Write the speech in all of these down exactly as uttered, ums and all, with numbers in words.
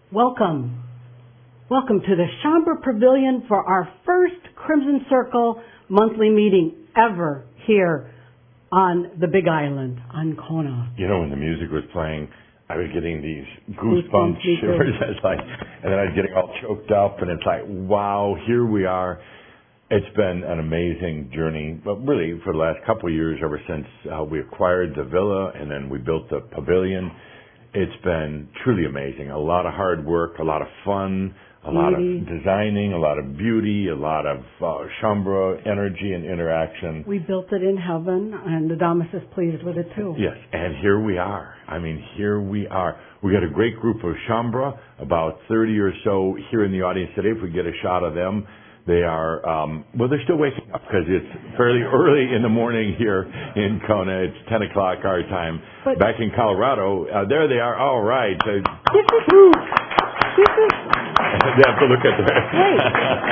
Welcome. Welcome to the Shaumbra Pavilion for our first Crimson Circle monthly meeting ever here on the Big Island, on Kona. You know, when the music was playing, I was getting these goosebumps, Goosebumps, shivers. It's like, and then I was getting all choked up, and it's like, wow, here we are. It's been an amazing journey, but really for the last couple of years, ever since uh, we acquired the villa and then we built the pavilion, it's been truly amazing. A lot of hard work, a lot of fun, a lot of designing, a lot of beauty, a lot of uh, Shaumbra energy and interaction. We built it in heaven, and the Adamus is pleased with it too. Yes, and here we are. I mean, here we are. We got a great group of Shaumbra, about thirty or so here in the audience today. If we get a shot of them, they are, um, well, they're still waking up because it's fairly early in the morning here in Kona. It's ten o'clock our time. But back in Colorado, uh, there they are. All right. Uh, this is, this is, they have to look at the... Wait.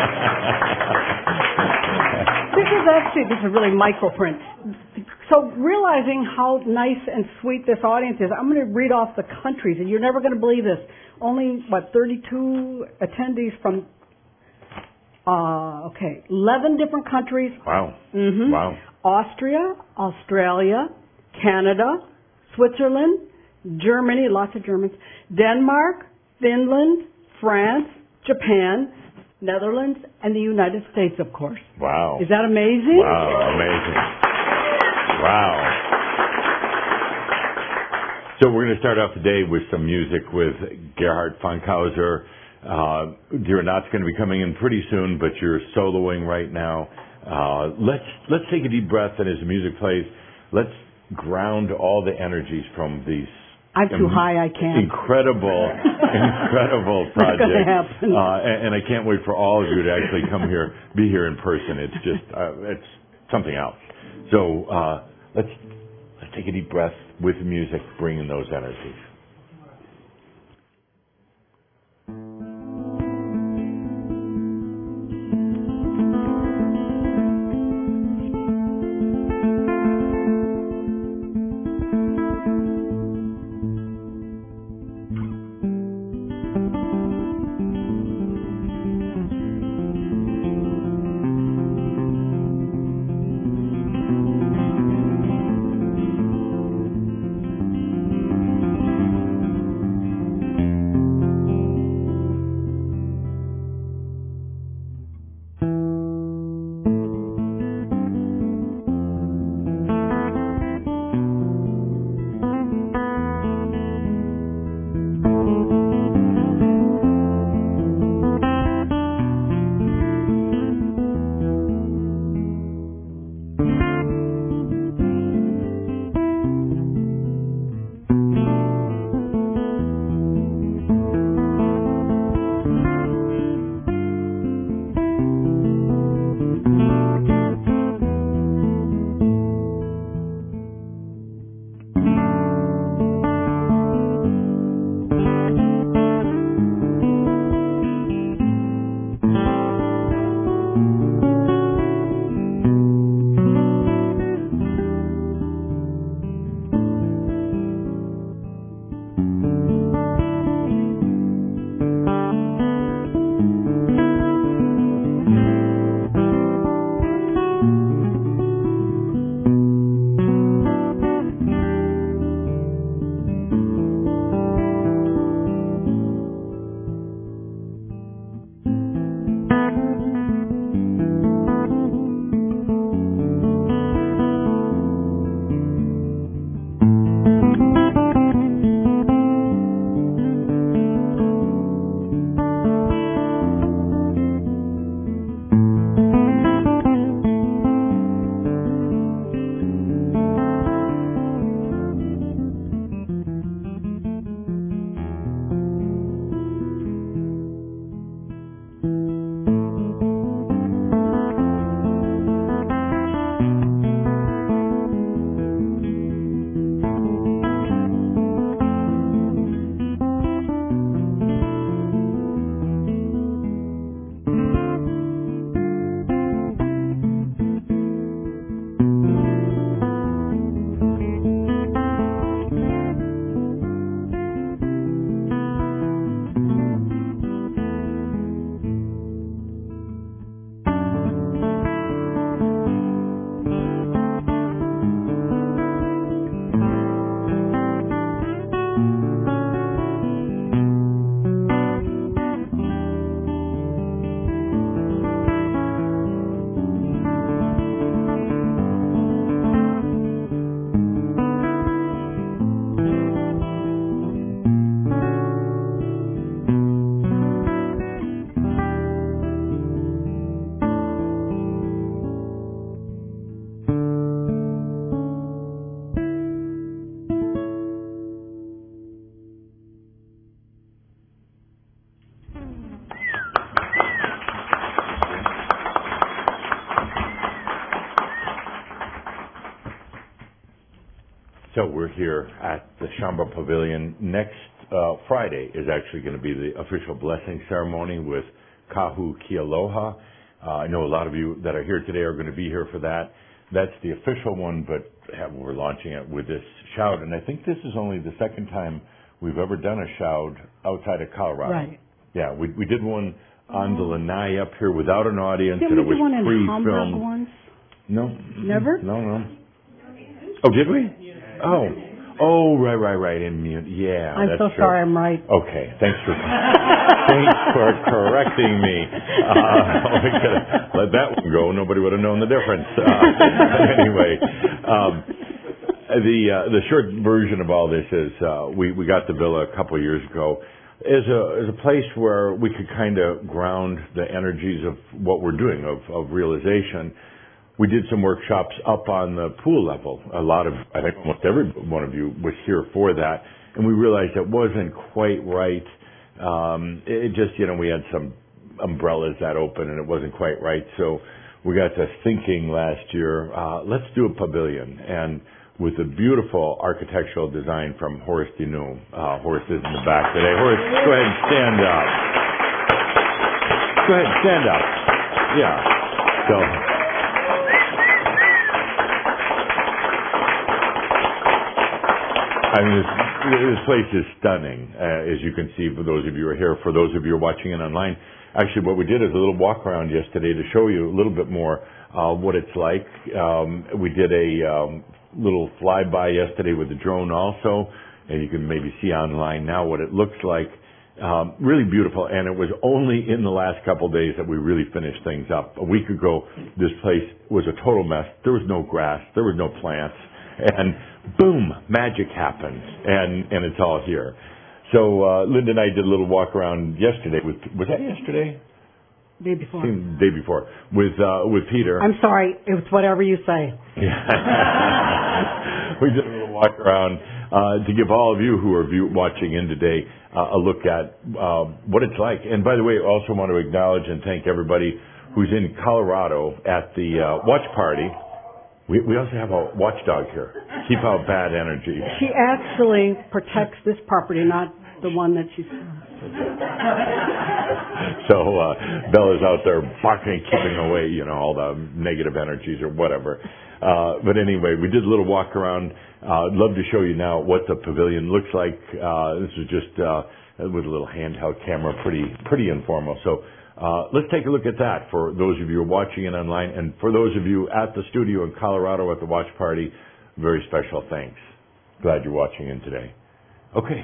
This is actually, this is really microprint. So realizing how nice and sweet this audience is, I'm going to read off the countries, and you're never going to believe this. Only, what, thirty-two attendees from... Uh, okay, eleven different countries. Wow. Mm-hmm. Wow. Austria, Australia, Canada, Switzerland, Germany, lots of Germans, Denmark, Finland, France, Japan, Netherlands, and the United States, of course. Wow. Is that amazing? Wow, amazing. Wow. So we're going to start off today with some music with Gerhard Fankhauser. Uh, you're not going to be coming in pretty soon, but you're soloing right now. Uh, let's let's take a deep breath, and as the music plays, let's ground all the energies from these. I'm too um, high, I can't. Incredible, incredible project. Not gonna happen. Uh, and, and I can't wait for all of you to actually come here, be here in person. It's just, uh, it's something else. So uh, let's let's take a deep breath with the music, bringing those energies. So we're here at the Shaumbra Pavilion. Next uh, Friday is actually going to be the official blessing ceremony with Kahu Kialoha. Uh, I know a lot of you that are here today are going to be here for that. That's the official one, but have, we're launching it with this shout. And I think this is only the second time we've ever done a shout outside of Colorado. Right. Yeah, we we did one on the Lanai up here without an audience, Did and we it was do one in Hamburg pre-filmed. once? No. Never? No, no. Oh, did we? Oh, oh, right, right, right. In mute, yeah. I'm that's so true. sorry, I'm right. Okay, thanks for thanks for correcting me. Uh, we could have let that one go. Nobody would have known the difference. Uh, anyway, um, the uh, the short version of all this is uh, we we got the villa a couple of years ago as a as a place where we could kind of ground the energies of what we're doing of of realization. We did some workshops up on the pool level. A lot of, I think almost every one of you was here for that. And we realized it wasn't quite right. Um, it just, you know, we had some umbrellas that open and it wasn't quite right. So we got to thinking last year, uh, let's do a pavilion. And with a beautiful architectural design from Horace Dinu. Uh, Horace is in the back today. Horace, go ahead and stand up. Go ahead, stand up. Yeah. So, I mean, this, this place is stunning, uh, as you can see for those of you who are here. For those of you who are watching it online, actually what we did is a little walk around yesterday to show you a little bit more uh, what it's like. Um, we did a um, little flyby yesterday with the drone also, and you can maybe see online now what it looks like. Um, really beautiful, and it was only in the last couple of days that we really finished things up. A week ago, this place was a total mess. There was no grass. There was no plants. And boom, magic happened, and, and it's all here. So uh, Linda and I did a little walk around yesterday. With was that yesterday? Day before. Seemed day before with uh, with Peter. I'm sorry, it's whatever you say. Yeah. We did a little walk around uh, to give all of you who are view, watching in today uh, a look at uh, what it's like. And by the way, I also want to acknowledge and thank everybody who's in Colorado at the uh, watch party. We, we also have a watchdog here. Keep out bad energy. She actually protects this property, not the one that she's... So uh, Bella's out there barking, keeping away, you know, all the negative energies or whatever. Uh, but anyway, we did a little walk around. Uh, I'd love to show you now what the pavilion looks like. Uh, this is just uh, with a little handheld camera, pretty pretty informal. So Uh, let's take a look at that for those of you who are watching it online, and for those of you at the studio in Colorado at the watch party, very special thanks. Glad you're watching in today. Okay.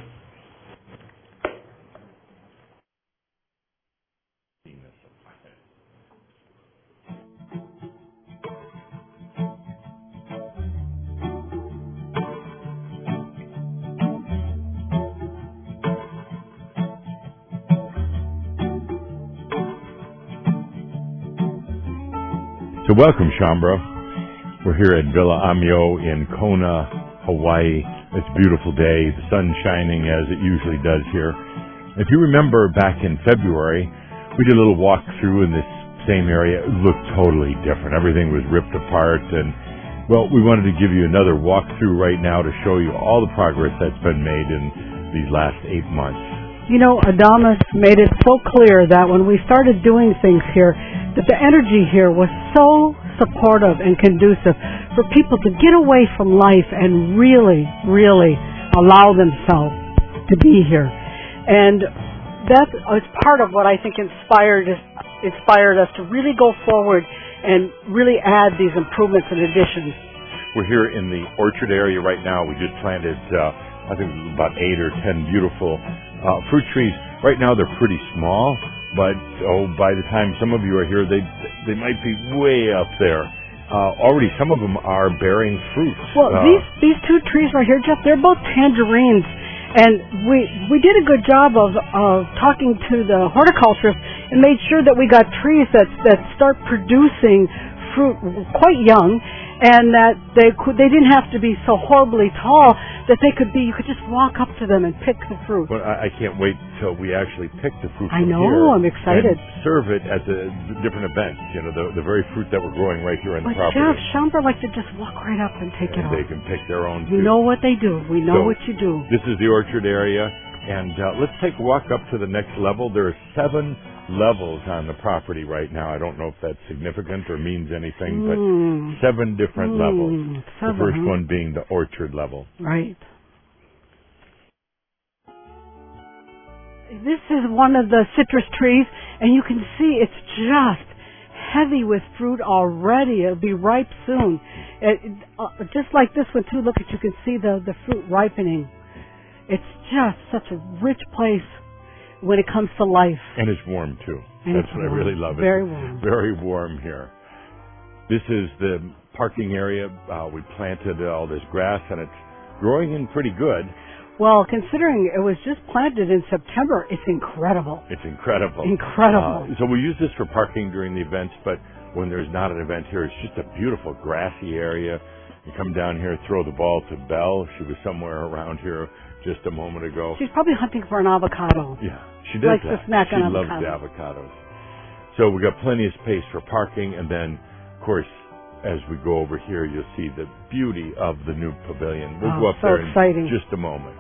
So welcome, Shaumbra. We're here at Villa Amio in Kona, Hawaii. It's a beautiful day. The sun's shining as it usually does here. If you remember back in February, we did a little walk through in this same area. It looked totally different. Everything was ripped apart. And, well, we wanted to give you another walk through right now to show you all the progress that's been made in these last eight months. You know, Adamus made it so clear that when we started doing things here, that the energy here was so supportive and conducive for people to get away from life and really, really allow themselves to be here. And that is part of what I think inspired us, inspired us to really go forward and really add these improvements and additions. We're here in the orchard area right now. We just planted, uh, I think, about eight or ten beautiful uh, fruit trees. Right now they're pretty small, but oh, by the time some of you are here, they they might be way up there. Uh, already, some of them are bearing fruit. Well, uh, these these two trees right here, Jeff, they're both tangerines, And we we did a good job of of talking to the horticulturist and made sure that we got trees that that start producing fruit quite young, and that they could they didn't have to be so horribly tall, that they could be you could just walk up to them and pick the fruit. Well, I, I can't wait till we actually pick the fruit. I from know, here I'm excited. And serve it at the, the different events. You know, the the very fruit that we're growing right here on But the property. Jeff, Chambra like to just walk right up and take and it off. They can pick their own. You too. know what they do. We know So, what you do. This is the orchard area, and uh, let's take a walk up to the next level. There are seven levels on the property right now. I don't know if that's significant or means anything, but Mm. seven different Mm, levels. seven, the first huh? one being the orchard level. Right. This is one of the citrus trees, and you can see it's just heavy with fruit already. It'll be ripe soon. It, uh, just like this one, too. Look at you can see the, the fruit ripening. It's just such a rich place when it comes to life. And it's warm, too. And That's it's what warm. I really love. Very it's warm. Very warm here. This is the parking area. Uh, we planted all this grass, and it's growing in pretty good. Well, considering it was just planted in September, it's incredible. It's incredible. Incredible. Uh, so we use this for parking during the events, but when there's not an event here, it's just a beautiful grassy area. You come down here, throw the ball to Belle. She was somewhere around here just a moment ago. She's probably hunting for an avocado. Yeah, she does Likes that. to snack she on loves avocado. the avocados. So we got plenty of space for parking, and then, of course, as we go over here, you'll see the beauty of the new pavilion. We'll Oh, go up so there exciting. in just a moment.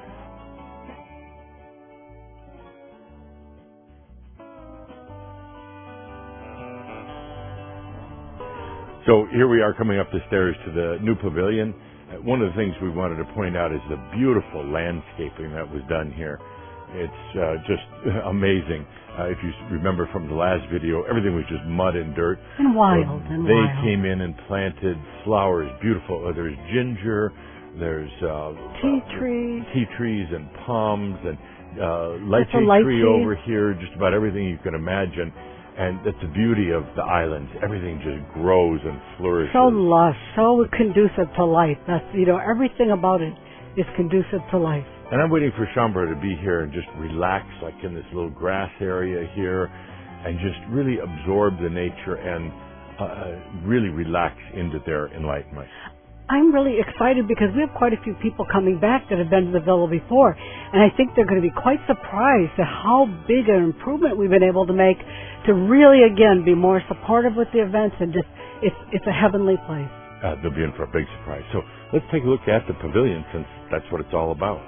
So here we are coming up the stairs to the new pavilion. Uh, One of the things we wanted to point out is the beautiful landscaping that was done here. It's uh, just amazing. Uh, if you s- remember from the last video, everything was just mud and dirt. And wild, Well, and they wild. came in and planted flowers, beautiful. Uh, there's ginger, there's uh, Tea uh, trees. tea trees and palms and uh, lychee That's a lychee. tree over here. Just about everything you can imagine. And that's the beauty of the islands. Everything just grows and flourishes. So lush, so conducive to life. That's, you know, everything about it is conducive to life. And I'm waiting for Chambra to be here and just relax, like in this little grass area here, and just really absorb the nature and uh, really relax into their enlightenment. I'm really excited because we have quite a few people coming back that have been to the villa before, and I think they're going to be quite surprised at how big an improvement we've been able to make to really, again, be more supportive with the events, and just, it's, it's a heavenly place. Uh, they'll be in for a big surprise. So let's take a look at the pavilion, since that's what it's all about.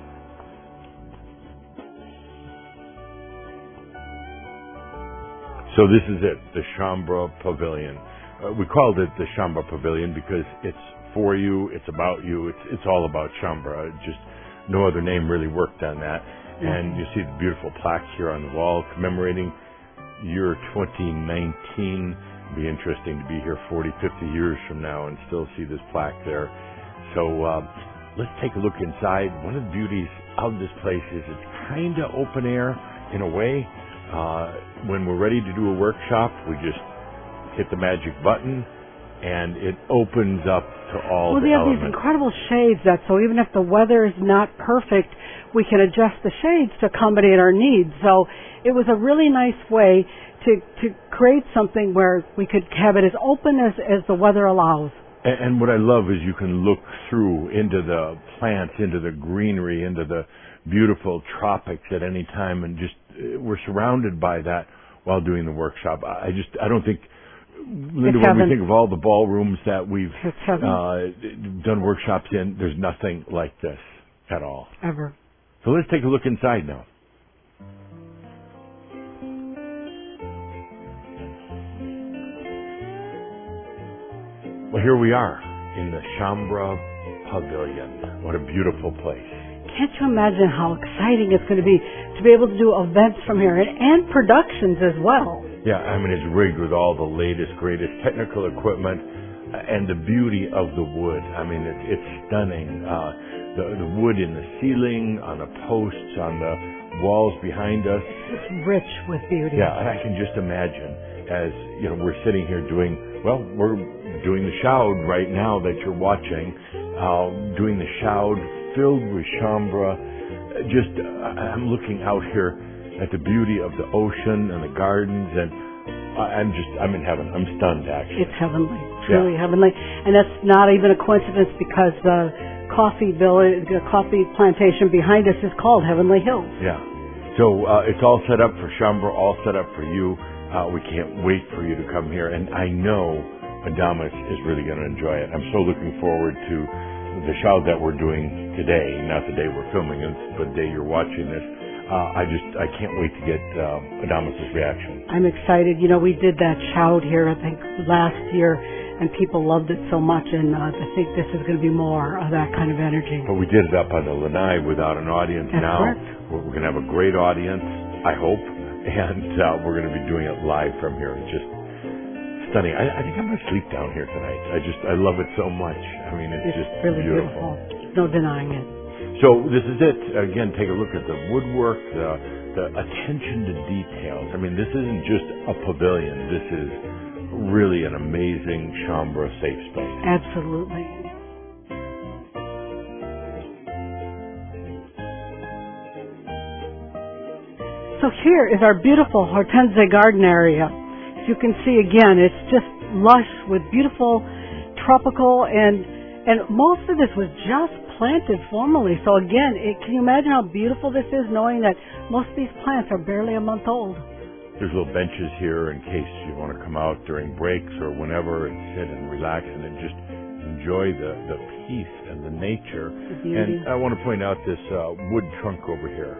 So this is it, the Chambra Pavilion. Uh, we called it the Chambra Pavilion because it's for you, it's about you, it's it's all about Chambra. It just no other name really worked on that. And you see the beautiful plaque here on the wall commemorating year twenty nineteen. It'll be interesting to be here forty, fifty years from now and still see this plaque there. So uh, let's take a look inside. One of the beauties of this place is it's kind of open air in a way. Uh, when we're ready to do a workshop, we just hit the magic button, and it opens up to all Well, the they have these elements. incredible shades that, so even if the weather is not perfect, we can adjust the shades to accommodate our needs. So it was a really nice way to, to create something where we could have it as open as, as the weather allows. And, and what I love is you can look through into the plants, into the greenery, into the beautiful tropics at any time, and just uh, we're surrounded by that while doing the workshop. I I just, I don't think, Linda, It's when we heaven. think of all the ballrooms that we've It's heaven. uh, done workshops in, there's nothing like this at all. Ever. So let's take a look inside now. Well, here we are in the Chambra Pavilion. What a beautiful place. Can't you imagine how exciting it's going to be to be able to do events from here and, and productions as well? Yeah, I mean, it's rigged with all the latest, greatest technical equipment uh, and the beauty of the wood. I mean, it, it's stunning. Uh, the, the wood in the ceiling, on the posts, on the walls behind us. It's rich with beauty. Yeah, and I can just imagine as, you know, we're sitting here doing, well, we're doing the shoud right now that you're watching, uh, doing the shoud filled with Chambra just, uh, I'm looking out here at the beauty of the ocean and the gardens, and I'm just, I'm in heaven. I'm stunned, actually. It's heavenly, truly yeah. heavenly. And that's not even a coincidence, because the coffee village, the coffee plantation behind us is called Heavenly Hills. Yeah. So uh, it's all set up for Shaumbra, all set up for you. Uh, we can't wait for you to come here, and I know Adamas is really going to enjoy it. I'm so looking forward to the show that we're doing today, not the day we're filming it, but the day you're watching this. Uh, I just, I can't wait to get uh, Adamas' reaction. I'm excited. You know, we did that shout here, I think, last year, and people loved it so much, and uh, I think this is going to be more of that kind of energy. But we did it up on the Lanai without an audience. That's now. Correct. We're, we're going to have a great audience, I hope, and uh, we're going to be doing it live from here. It's just stunning. I, I think I'm going to sleep down here tonight. I just, I love it so much. I mean, it's, it's just really beautiful. beautiful. No denying it. So this is it. Again, take a look at the woodwork, the, the attention to details. I mean, this isn't just a pavilion. This is really an amazing Shaumbra safe space. Absolutely. So here is our beautiful Hortensia garden area. As you can see again, it's just lush with beautiful tropical, and and most of this was just planted formally. So again, it, can you imagine how beautiful this is, knowing that most of these plants are barely a month old? There's little benches here in case you want to come out during breaks or whenever and sit and relax and then just enjoy the, the peace and the nature. The and I want to point out this uh, wood trunk over here.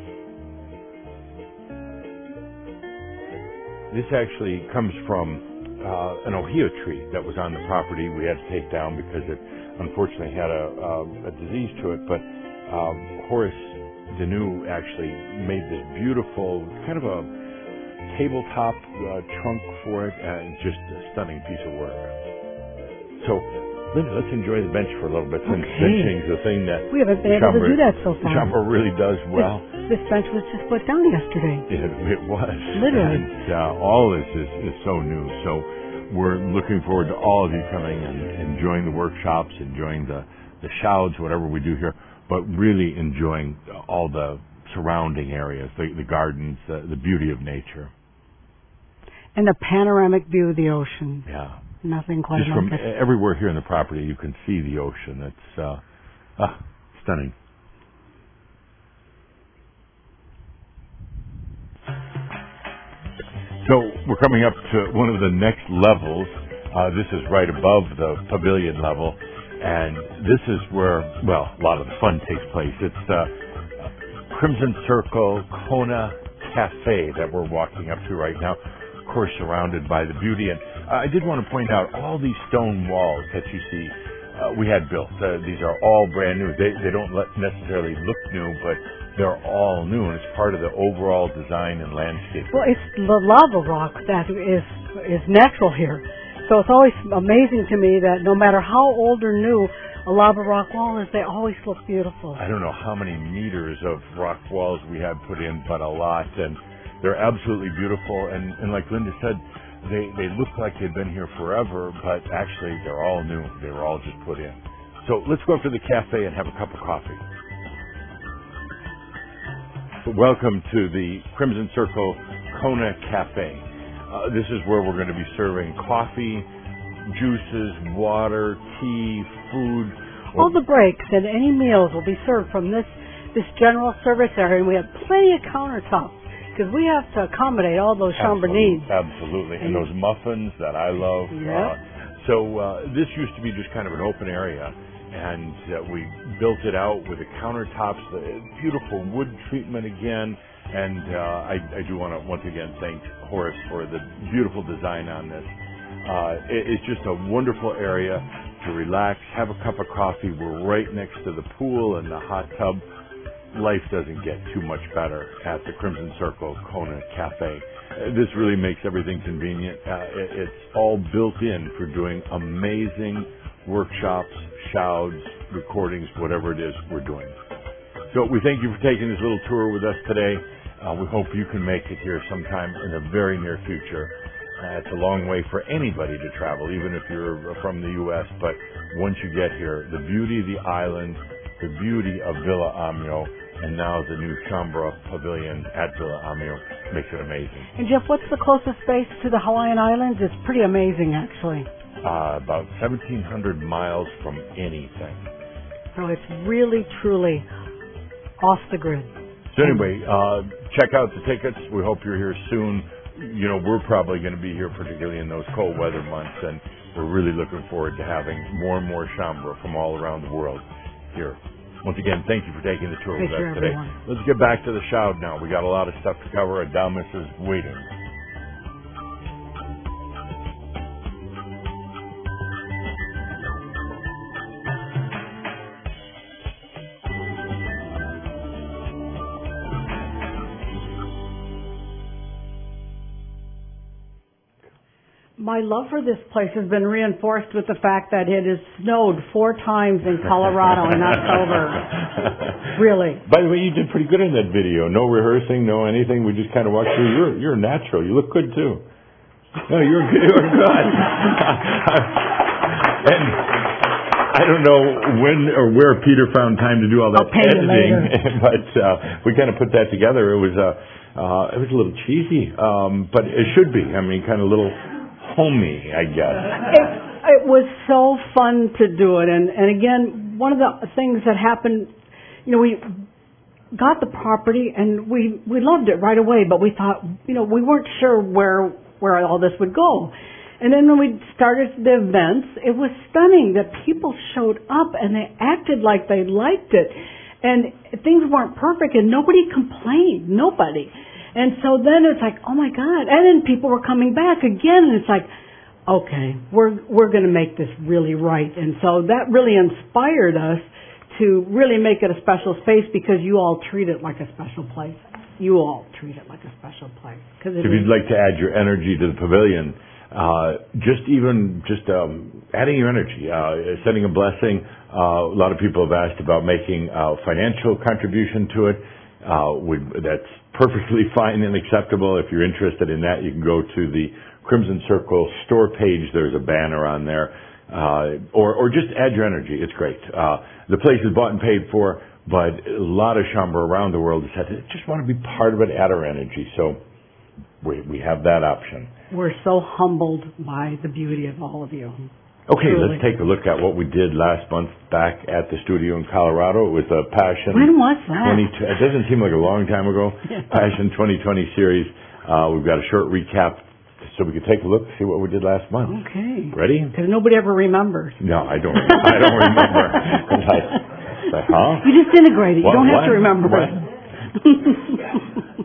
This actually comes from uh, an ohia tree that was on the property. We had to take down because it unfortunately had a, uh, a disease to it, but um, Horace Deneau actually made this beautiful kind of a tabletop uh, trunk for it, and just a stunning piece of work. So, Linda, let's enjoy the bench for a little bit, since okay. benching is the thing that we haven't been able to do that so far. Shaumbra really does well. This, this bench was just put down yesterday. It, it was. Literally. And uh, all this is, is so new. So we're looking forward to all of you coming and enjoying the workshops, enjoying the, the shouts, whatever we do here, but really enjoying all the surrounding areas, the, the gardens, the, the beauty of nature. And the panoramic view of the ocean. Yeah. Nothing quite Just like from it. everywhere here in the property, you can see the ocean. It's uh, ah, stunning. So we're coming up to one of the next levels. Uh, this is right above the pavilion level, and this is where, well, a lot of the fun takes place. It's uh, Crimson Circle Kona Cafe that we're walking up to right now. Of course, surrounded by the beauty. And uh, I did want to point out all these stone walls that you see uh, we had built. Uh, these are all brand new. They, they don't let necessarily look new, but they're all new, and it's part of the overall design and landscape. Well, it's the lava rock that is is natural here. So it's always amazing to me that no matter how old or new a lava rock wall is, they always look beautiful. I don't know how many meters of rock walls we had put in, but a lot. And they're absolutely beautiful, and, and like Linda said, they, they look like they've been here forever, but actually they're all new. They were all just put in. So let's go up to the cafe and have a cup of coffee. Welcome to the Crimson Circle Kona Cafe. Uh, this is where we're going to be serving coffee, juices, water, tea, food. All the breaks and any meals will be served from this, this general service area, and we have plenty of countertops, because we have to accommodate all those Shaumbra needs. Absolutely. And, and those muffins that I love. Yeah. Uh, so uh, this used to be just kind of an open area, and uh, we built it out with the countertops, the beautiful wood treatment again. And uh, I, I do want to once again thank Horace for the beautiful design on this. Uh, it, it's just a wonderful area to relax, have a cup of coffee. We're right next to the pool and the hot tub. Life doesn't get too much better at the Crimson Circle Kona Cafe. Uh, this really makes everything convenient. Uh, it, it's all built in for doing amazing workshops, shouts, recordings, whatever it is we're doing. So we thank you for taking this little tour with us today. Uh, we hope you can make it here sometime in the very near future. Uh, it's a long way for anybody to travel, even if you're from the U S, but once you get here, the beauty of the island, the beauty of Villa Amio, and now the new Shambhala Pavilion at Villa Amir makes it amazing. And Jeff, what's the closest space to the Hawaiian Islands? It's pretty amazing, actually. Uh, about seventeen hundred miles from anything. So it's really, truly off the grid. So anyway, uh, check out the tickets. We hope you're here soon. You know, we're probably going to be here, particularly in those cold weather months, and we're really looking forward to having more and more Shambhala from all around the world here. Once again, thank you for taking the tour Take with care, us today. everyone. Let's get back to the shout now. We got a lot of stuff to cover. Adamus is waiting. My love for this place has been reinforced with the fact that it has snowed four times in Colorado in October. Really. By the way, you did pretty good in that video. No rehearsing, no anything. We just kind of walked through. You're you're natural. You look good too. No, you're you're good. And I don't know when or where Peter found time to do all that I'll pay you editing, later. but uh, we kind of put that together. It was uh, uh, it was a little cheesy, um, but it should be. I mean, kind of little homey, I guess. It, it was so fun to do it, and and again, one of the things that happened, you know, we got the property and we we loved it right away, but we thought, you know, we weren't sure where where all this would go. And then when we started the events, it was stunning that people showed up and they acted like they liked it. And things weren't perfect and nobody complained. Nobody. And so then it's like, oh my God. And then people were coming back again and it's like, okay, we're, we're going to make this really right. And so that really inspired us to really make it a special space because you all treat it like a special place. You all treat it like a special place. Cause it if is. you'd like to add your energy to the pavilion, Uh, just even just um, adding your energy, uh, sending a blessing. Uh, a lot of people have asked about making a financial contribution to it. Uh, would, that's perfectly fine and acceptable. If you're interested in that, you can go to the Crimson Circle store page. There's a banner on there, uh, or or just add your energy. It's great. Uh, the place is bought and paid for, but a lot of Shambhala around the world have said, just want to be part of it, add our energy. So we we have that option. We're so humbled by the beauty of all of you. Okay, Truly. Let's take a look at what we did last month back at the studio in Colorado. It was a Passion. When was that? twenty, it doesn't seem like a long time ago. Passion twenty twenty series. Uh, we've got a short recap so we can take a look, see what we did last month. Okay. Ready? Because nobody ever remembers. No, I don't. I don't remember. like, like, huh? You just integrate it. What, you don't have what? to remember What? it.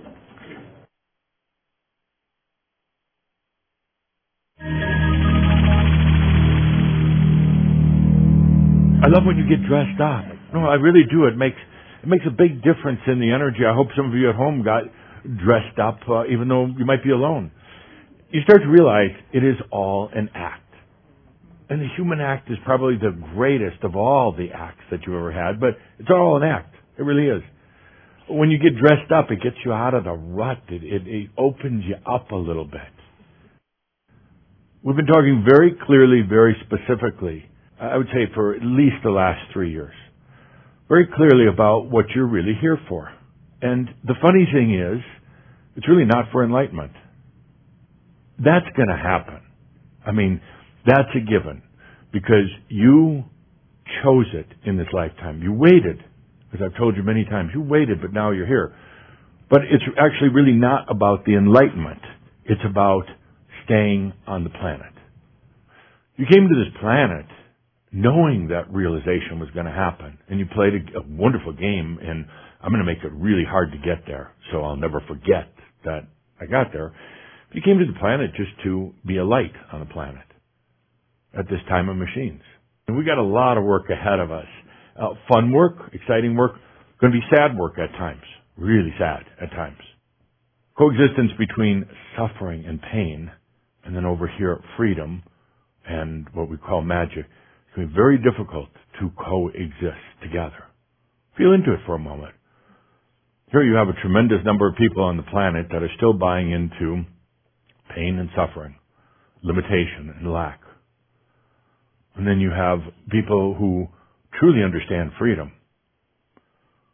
I love when you get dressed up. No, I really do. It makes it makes a big difference in the energy. I hope some of you at home got dressed up, uh, even though you might be alone. You start to realize it is all an act. And the human act is probably the greatest of all the acts that you ever had, but it's all an act. It really is. When you get dressed up, it gets you out of the rut. It, it, it opens you up a little bit. We've been talking very clearly, very specifically, I would say for at least the last three years, very clearly about what you're really here for. And the funny thing is, it's really not for enlightenment. That's going to happen. I mean, that's a given. Because you chose it in this lifetime. You waited. As I've told you many times, you waited, but now you're here. But it's actually really not about the enlightenment. It's about staying on the planet. You came to this planet knowing that realization was going to happen. And you played a, a wonderful game, and I'm going to make it really hard to get there, so I'll never forget that I got there. But you came to the planet just to be a light on the planet at this time of machines. And we got a lot of work ahead of us. Uh, fun work, exciting work, going to be sad work at times, really sad at times. Coexistence between suffering and pain, and then over here, freedom and what we call magic. It's going to be very difficult to coexist together. Feel into it for a moment. Here you have a tremendous number of people on the planet that are still buying into pain and suffering, limitation and lack. And then you have people who truly understand freedom.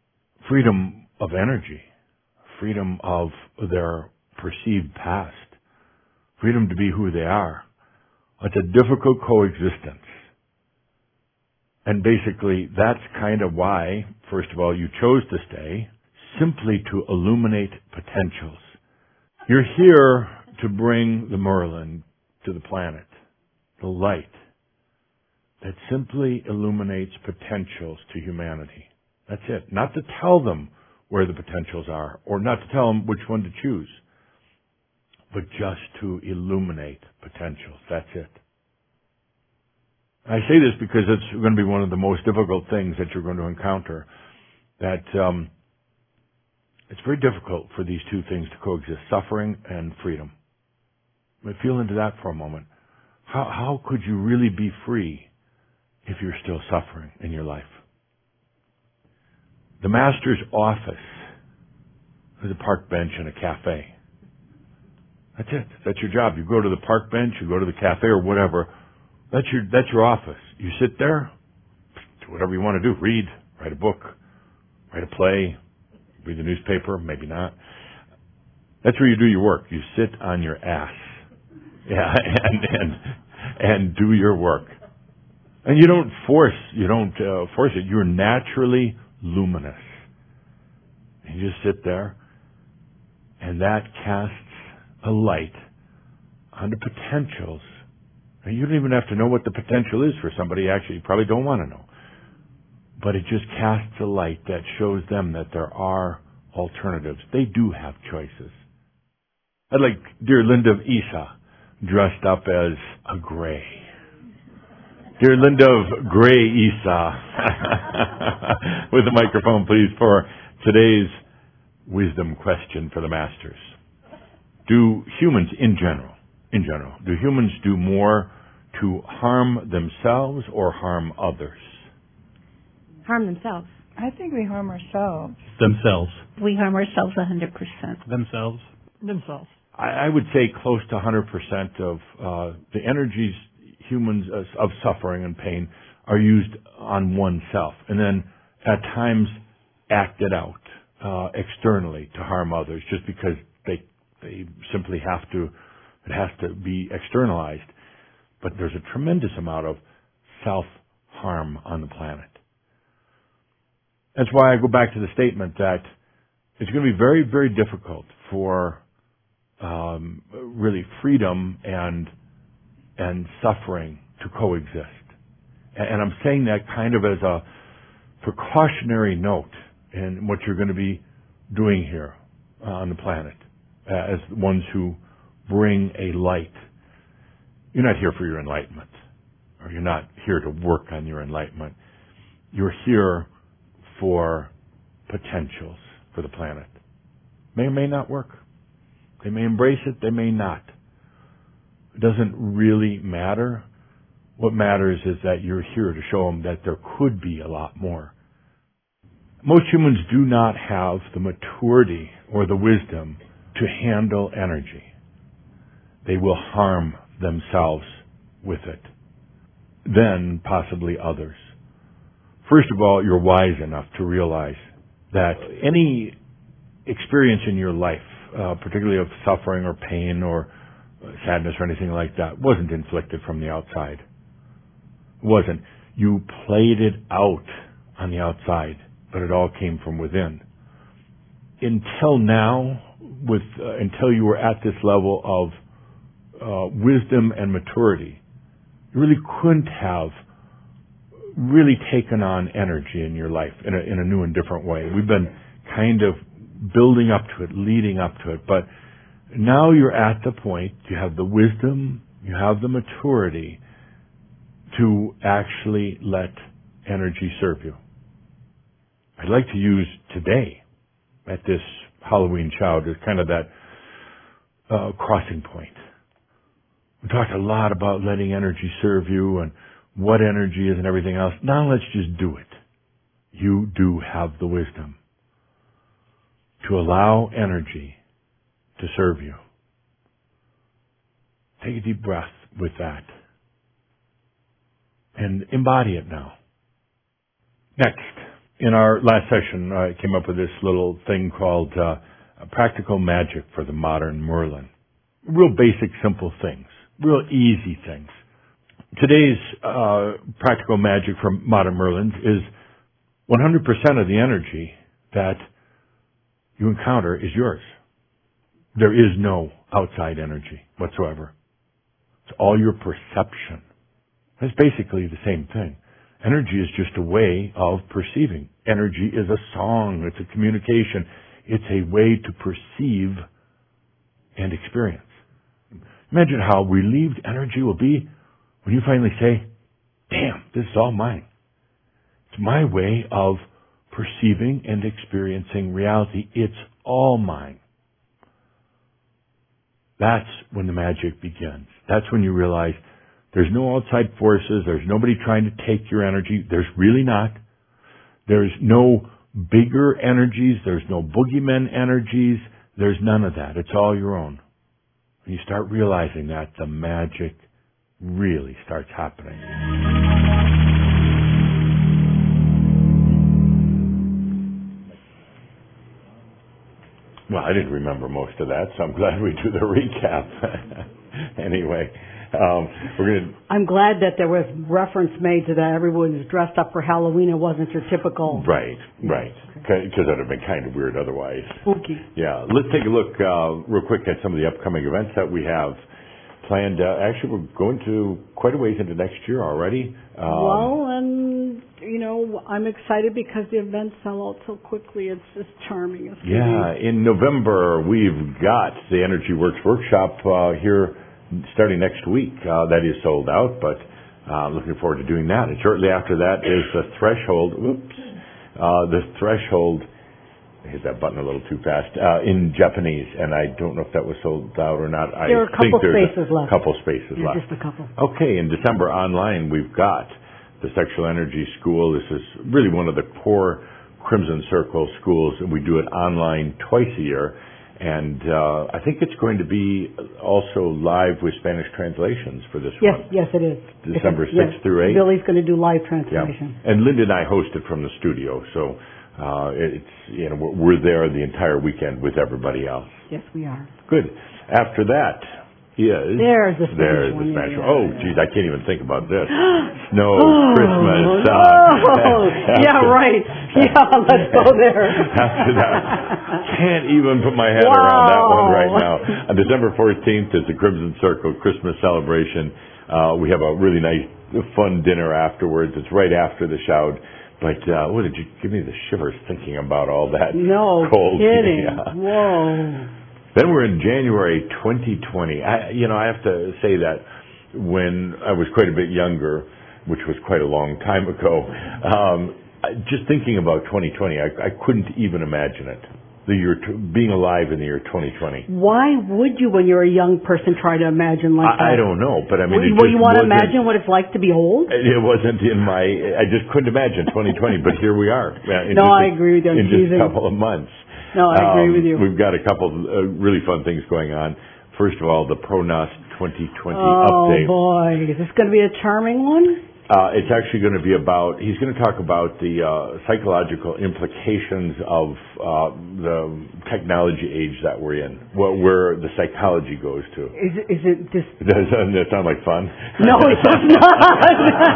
freedom of energy, freedom of their perceived past, freedom to be who they are. It's a difficult coexistence. And basically, that's kind of why, first of all, you chose to stay, simply to illuminate potentials. You're here to bring the Merlin to the planet, the light that simply illuminates potentials to humanity. That's it. Not to tell them where the potentials are, or not to tell them which one to choose, but just to illuminate potentials. That's it. I say this because it's going to be one of the most difficult things that you're going to encounter. That um, it's very difficult for these two things to coexist, suffering and freedom. But feel into that for a moment. How, how could you really be free if you're still suffering in your life? The master's office is a park bench and a cafe. That's it. That's your job. You go to the park bench, you go to the cafe or whatever. That's your, that's your office. You sit there, do whatever you want to do. Read, write a book, write a play, read the newspaper, maybe not. That's where you do your work. You sit on your ass. Yeah, and, and, and do your work. And you don't force, you don't uh, force it. You're naturally luminous. And you just sit there, and that casts a light onto potentials. And you don't even have to know what the potential is for somebody. Actually, you probably don't want to know. But it just casts a light that shows them that there are alternatives. They do have choices. I'd like dear Linda of Isa dressed up as a gray. Dear Linda of Gray Isa, with the microphone, please, for today's wisdom question for the masters. Do humans, in general, in general, do humans do more to harm themselves or harm others? Harm themselves. I think we harm ourselves. Themselves. We harm ourselves one hundred percent. Themselves. Themselves. I, I would say close to one hundred percent of uh, the energies humans uh, of suffering and pain are used on oneself, and then at times acted out uh, externally to harm others, just because they they simply have to. It has to be externalized. But there's a tremendous amount of self-harm on the planet. That's why I go back to the statement that it's going to be very, very difficult for um, really freedom and and suffering to coexist. And I'm saying that kind of as a precautionary note in what you're going to be doing here uh, on the planet as ones who bring a light. You're not here for your enlightenment, or you're not here to work on your enlightenment. You're here for potentials for the planet. May or may not work. They may embrace it, they may not. It doesn't really matter. What matters is that you're here to show them that there could be a lot more. Most humans do not have the maturity or the wisdom to handle energy. They will harm themselves with it. Then possibly others. First of all, you're wise enough to realize that any experience in your life, uh, particularly of suffering or pain or sadness or anything like that, wasn't inflicted from the outside. It wasn't. You played it out on the outside, but it all came from within. Until now, with uh, until you were at this level of uh, wisdom and maturity, you really couldn't have really taken on energy in your life in a, in a new and different way. We've been kind of building up to it, leading up to it, but now you're at the point, you have the wisdom, you have the maturity to actually let energy serve you. I'd like to use today at this Halloween shout as kind of that uh, crossing point. We talked a lot about letting energy serve you and what energy is and everything else. Now let's just do it. You do have the wisdom to allow energy to serve you. Take a deep breath with that and embody it now. Next, in our last session, I came up with this little thing called uh, practical magic for the modern Merlin. Real basic, simple things. Real easy things. Today's uh, practical magic for modern Merlins is one hundred percent of the energy that you encounter is yours. There is no outside energy whatsoever. It's all your perception. It's basically the same thing. Energy is just a way of perceiving. Energy is a song. It's a communication. It's a way to perceive and experience. Imagine how relieved energy will be when you finally say, damn, this is all mine. It's my way of perceiving and experiencing reality. It's all mine. That's when the magic begins. That's when you realize there's no outside forces. There's nobody trying to take your energy. There's really not. There's no bigger energies. There's no boogeyman energies. There's none of that. It's all your own. When you start realizing that, the magic really starts happening. Well, I didn't remember most of that, so I'm glad we do the recap. Anyway, um, we're going to... I'm glad that there was reference made to that. Everyone was dressed up for Halloween. It wasn't your typical... Right, right. Because that would have been kind of weird otherwise. Spooky. Yeah. Let's take a look uh, real quick at some of the upcoming events that we have planned. Uh, actually, we're going to quite a ways into next year already. Um, well, and, you know, I'm excited because the events sell out so quickly. It's just charming. It's yeah. really... In November, we've got the Energy Works Workshop uh, here starting next week. Uh, that is sold out, but uh, looking forward to doing that. And shortly after that is the Threshold. Oops. Uh, the Threshold, I hit that button a little too fast, uh, in Japanese, and I don't know if that was sold out or not. There are a I think couple there's spaces a left. couple spaces Yeah, left. just a couple. Okay, in December online, we've got the Sexual Energy School. This is really one of the core Crimson Circle schools, and we do it online twice a year. And uh, I think it's going to be also live with Spanish translations for this Yes, one. yes, it is. December Yes, sixth through eighth. Billy's going to do live Yeah. translation. And Linda and I host it from the studio, so uh, it's, you know, we're there the entire weekend with everybody else. Yes, we are. Good. After that is... There's the Spanish There's one, the Spanish yeah, one. Oh, yeah. geez, I can't even think about this. Snow, Oh, Christmas. Uh, oh, yeah, right. Yeah, let's go there. After that, can't even put my head Wow. around that one right now. On December fourteenth is the Crimson Circle Christmas celebration. Uh, we have a really nice, fun dinner afterwards. It's right after the shout. But, uh, what did you give me the shivers thinking about all that? No cold. kidding. Yeah. Whoa. Then we're in January twenty twenty. I, you know, I have to say that when I was quite a bit younger, which was quite a long time ago, um, just thinking about twenty twenty, I, I couldn't even imagine it. The year, t- being alive in the year twenty twenty. Why would you, when you're a young person, try to imagine like I, I that? don't know, but I mean, it Well, just you want to wasn't- imagine what it's like to be old? It wasn't in my. I just couldn't imagine twenty twenty, but here we are. uh, In No, just I a- agree with you. In just Jesus. a couple of months. No, I agree Um, with you. We've got a couple of uh, really fun things going on. First of all, the ProNOS twenty twenty Oh, update. boy. Is this going to be a charming one? Uh, it's actually going to be about, he's going to talk about the uh, psychological implications of uh, the technology age that we're in, what, where the psychology goes to. Is, it- is it just... Does, doesn't that sound like fun? No, it does not.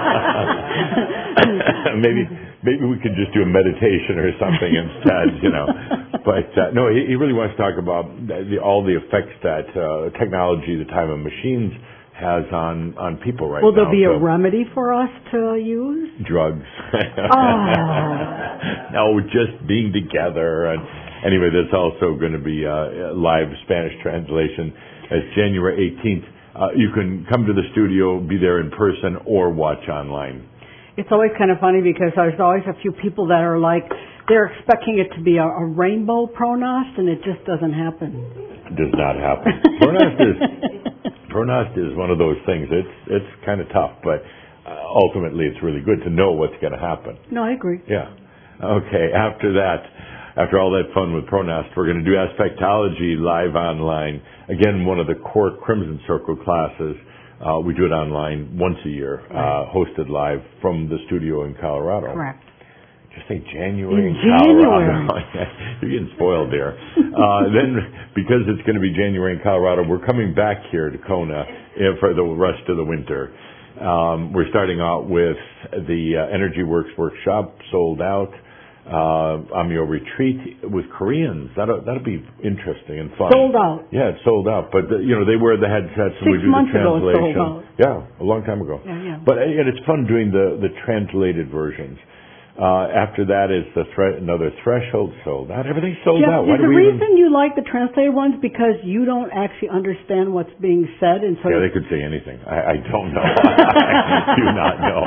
maybe maybe we could just do a meditation or something instead, you know. But uh, no, he, he really wants to talk about the, all the effects that uh, technology, the time of machines, has on, on people right Will now. there be a So, remedy for us to use? drugs. Oh. No, just being together. And anyway, there's also going to be uh, live Spanish translation. It's January eighteenth. Uh, you can come to the studio, be there in person, or watch online. It's always kind of funny because there's always a few people that are like, they're expecting it to be a, a rainbow pronost, and it just doesn't happen. It does not happen. Pronost is Pronost is one of those things. It's it's kind of tough, but uh, ultimately it's really good to know what's going to happen. No, I agree. Yeah. Okay. After that, after all that fun with Pronost, we're going to do Aspectology live online. Again, one of the core Crimson Circle classes. Uh, we do it online once a year, uh, hosted live from the studio in Colorado. Correct. just say January In in Colorado. January. You're getting spoiled there. Uh, then, because it's going to be January in Colorado, we're coming back here to Kona uh, for the rest of the winter. Um, we're starting out with the uh, Energy Works workshop, sold out. Uh, Amio Retreat with Koreans. That'll, that'll be interesting and fun. Sold out. Yeah, it's sold out. But, uh, you know, they wear the headsets and Six we do the months ago it translation. sold out. Yeah, a long time ago. Yeah, yeah. But, uh, and it's fun doing the, the translated versions. Uh, after that is the thre- another Threshold sold out. Everything's sold Jeff, out. Why is do the we reason even... you like the translated ones because you don't actually understand what's being said, and so Yeah, they could say anything. I, I don't know. I do not know.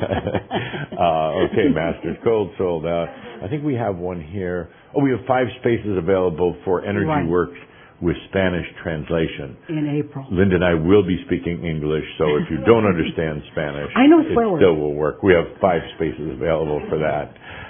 uh, okay, Masters Cold sold out. I think we have one here. Oh, we have five spaces available for Energy Right. Works with Spanish translation. in April. Linda and I will be speaking English, so if you don't understand Spanish, I know it swear words. still will work. We have five spaces available for that.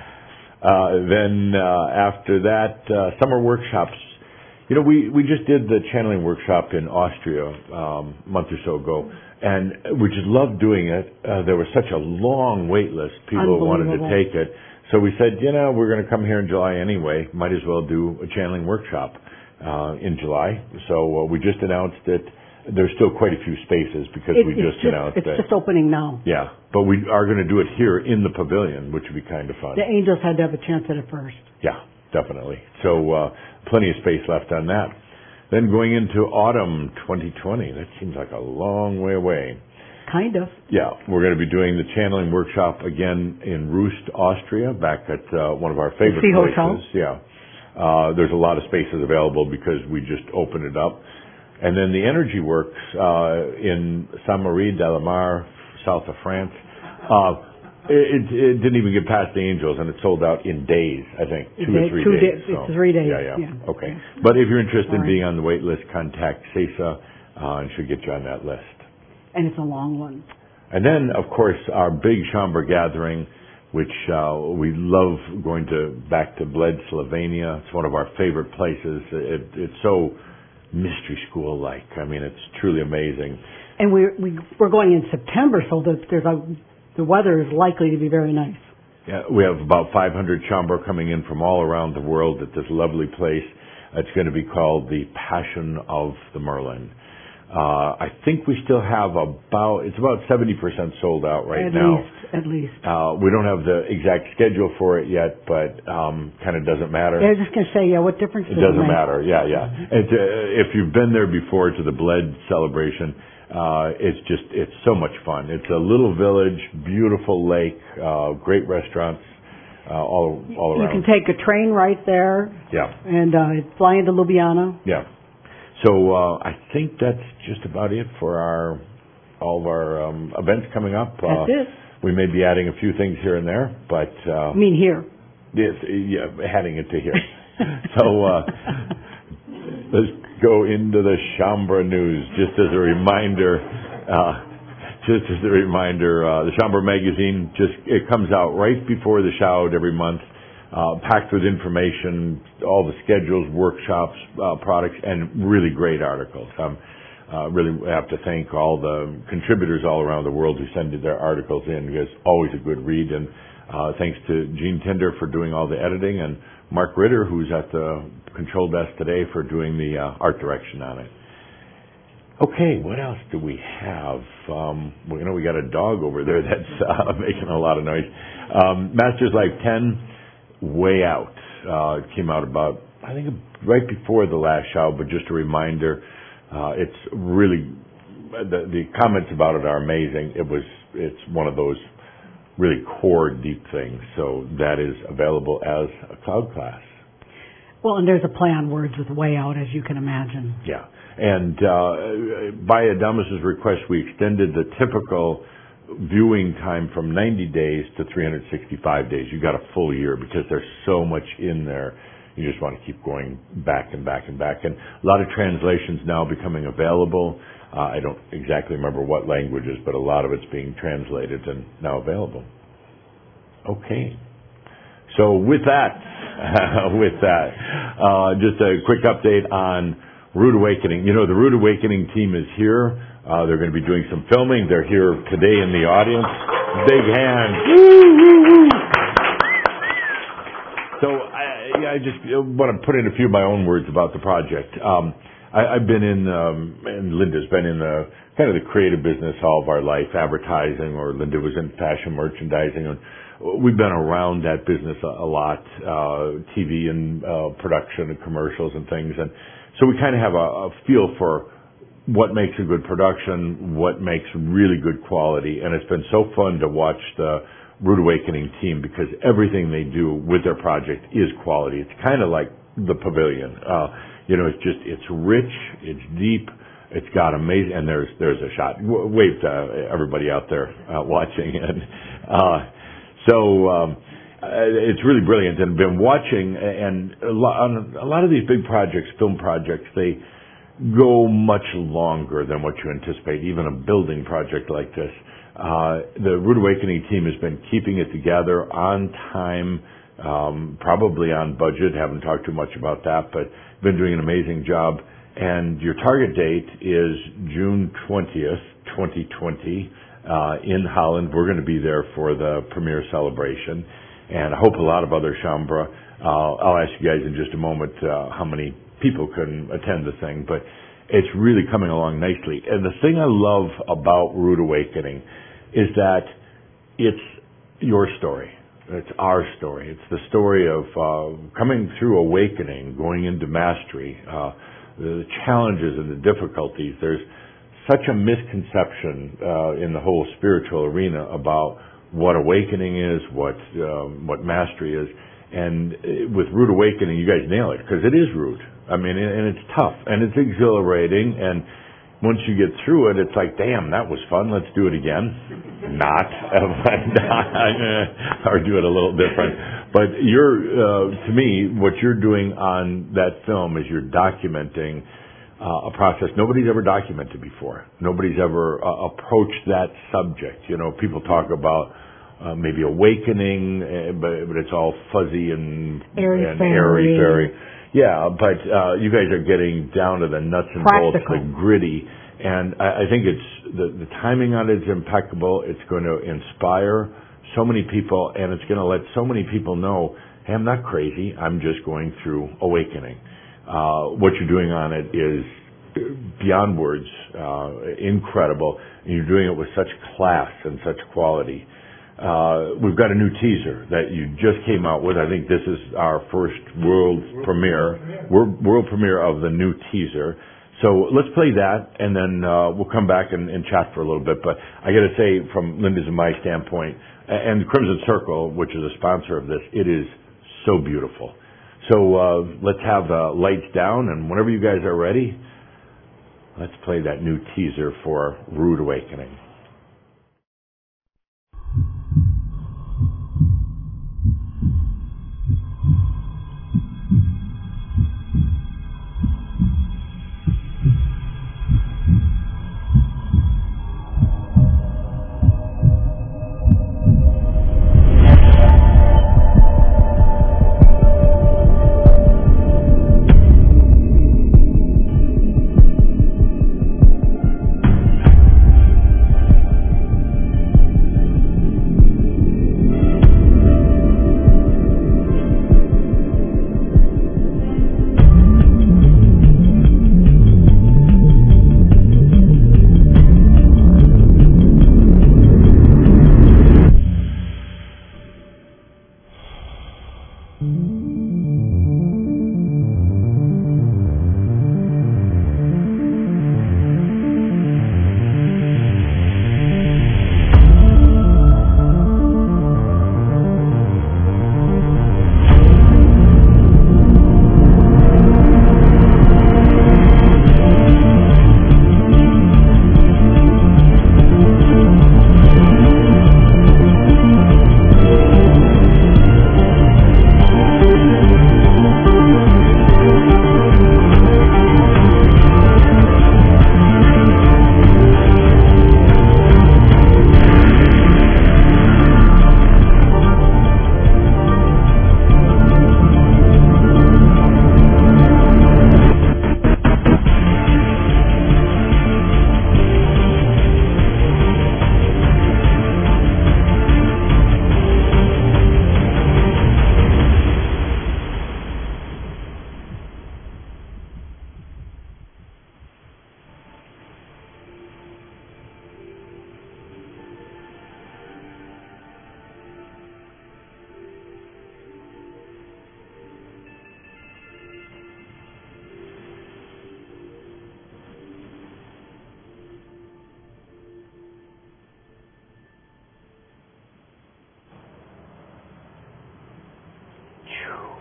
Uh, then uh, after that, uh, summer workshops. You know, we, we just did the channeling workshop in Austria um, a month or so ago, and we just loved doing it. Uh, there was such a long wait list. People wanted to Unbelievable. take it. So we said, you know, we're going to come here in July anyway. Might as well do a channeling workshop uh, in July. So uh, we just announced it. There's still quite a few spaces because It- we it's just, announced It's it. just opening now. Yeah, but we are going to do it here in the pavilion, which would be kind of fun. The Angels had to have a chance at it first. Yeah, definitely. So uh, plenty of space left on that. Then going into autumn twenty twenty. That seems like a long way away. Kind of. Yeah, we're going to be doing the channeling workshop again in Rust, Austria, back at uh, one of our favorite Sea places. Hotel? Yeah. Uh, there's a lot of spaces available because we just opened it up. And then the Energy Works uh, in Saint-Marie de la Mar, south of France. Uh, it, it didn't even get past the Angels, and it sold out in days, I think, two or Day- three two days. days. It's three days, Yeah, yeah. yeah. Okay. But if you're interested in Sorry. being on the wait list, contact CESA, uh, and she'll get you on that list. And it's a long one. And then, of course, our big Chamber gathering, which uh, we love going to back to Bled, Slovenia. It's one of our favorite places. It, it's so mystery school-like. I mean, it's truly amazing. And we're, we, we're going in September, so that there's a, the weather is likely to be very nice. Yeah, we have about five hundred Chamber coming in from all around the world at this lovely place. It's going to be called the Passion of the Merlin. Uh, I think we still have about, it's about seventy percent sold out right at now. least, at least. Uh, we don't have the exact schedule for it yet, but um, kind of doesn't matter. Yeah, I was just going to say, yeah, what difference It does it doesn't make? matter. Yeah, yeah. It, uh, if you've been there before to the Bled celebration, uh, it's just, it's so much fun. It's a little village, beautiful lake, uh, great restaurants, uh, all, all You around. can take a train right there Yeah, and uh, fly into Ljubljana. yeah. So, uh, I think that's just about it for our, all of our, um, events coming up. Uh, That's it. We may be adding a few things here and there, but, uh, I mean, here. yes, yeah, adding it to here. So, uh, let's go into the Chambre news. Just as a reminder, uh, just as a reminder, uh, the Chambre magazine just, it comes out right before the shout every month, uh, packed with information, all the schedules, workshops, uh, products, and really great articles. Um, uh, really have to thank all the contributors all around the world who send their articles in. It's always a good read. And, uh, thanks to Gene Tinder for doing all the editing, and Mark Ritter, who's at the control desk today, for doing the uh, art direction on it. Okay, what else do we have? Um, well, you know, we got a dog over there that's uh, making a lot of noise. Um, Masters Life ten, Way Out. Uh, it came out about, I think, right before the last show, but just a reminder. Uh, it's really, the, the comments about it are amazing. It was, it's one of those really core, deep things. So that is available as a cloud class. Well, and there's a play on words with way out, as you can imagine. Yeah. And uh, by Adamus's request, we extended the typical viewing time from ninety days to three hundred sixty-five days. You got a full year because there's so much in there. You just want to keep going back and back and back. And a lot of translations now becoming available. Uh, I don't exactly remember what languages, but a lot of it's being translated and now available. Okay. So with that, with that, uh, just a quick update on Rude Awakening. You know, the Rude Awakening team is here. Uh, they're going to be doing some filming. They're here today in the audience. Big hand. I just want to put in a few of my own words about the project. Um, I, I've been in, um, and Linda's been in the kind of the creative business all of our life, advertising, or Linda was in fashion merchandising. And we've been around that business a, a lot, uh, T V and uh, production and commercials and things. And so we kind of have a, a feel for what makes a good production, what makes really good quality. And it's been so fun to watch the Rude Awakening team because everything they do with their project is quality. It's kind of like the Pavilion. Uh, you know, it's just, it's rich, it's deep, it's got amazing, and there's, there's a shot. W- wave to everybody out there uh, watching. And, uh, so, um, uh, it's really brilliant. And been watching, and a lot, on a lot of these big projects, film projects, they go much longer than what you anticipate, even a building project like this. Uh, the Rude Awakening team has been keeping it together on time, um, probably on budget. Haven't talked too much about that, but been doing an amazing job. And your target date is June twentieth, twenty twenty, uh, in Holland. We're going to be there for the premiere celebration. And I hope a lot of other Shaumbra. Uh, I'll ask you guys in just a moment, uh, how many people can attend the thing, but it's really coming along nicely. And the thing I love about Rude Awakening is that it's your story. It's our story. It's the story of uh, coming through awakening, going into mastery, uh, the challenges and the difficulties. There's such a misconception uh, in the whole spiritual arena about what awakening is, what um, what mastery is. And with Rude Awakening, you guys nail it, because it is rude. I mean, and it's tough, and it's exhilarating, and once you get through it, it's like, damn, that was fun, let's do it again. Not, or do it a little different. But you're, uh, to me, what you're doing on that film is you're documenting uh, a process nobody's ever documented before. Nobody's ever uh, approached that subject. You know, people talk about Uh, maybe awakening, uh, but but it's all fuzzy and Airy and fairy. airy fairy. Yeah, but uh, you guys are getting down to the nuts and bolts, Practical. the gritty, and I, I think it's the the timing on it is impeccable. It's going to inspire so many people, and it's going to let so many people know, hey, I'm not crazy. I'm just going through awakening. Uh, what you're doing on it is beyond words, uh, incredible, and you're doing it with such class and such quality. Uh, we've got a new teaser that you just came out with. I think this is our first world premiere, world, world premiere of the new teaser. So let's play that, and then uh, we'll come back and, and chat for a little bit. But I got to say, from Linda's and my standpoint, and Crimson Circle, which is a sponsor of this, it is so beautiful. So uh, let's have the lights down, and whenever you guys are ready, let's play that new teaser for Rude Awakening.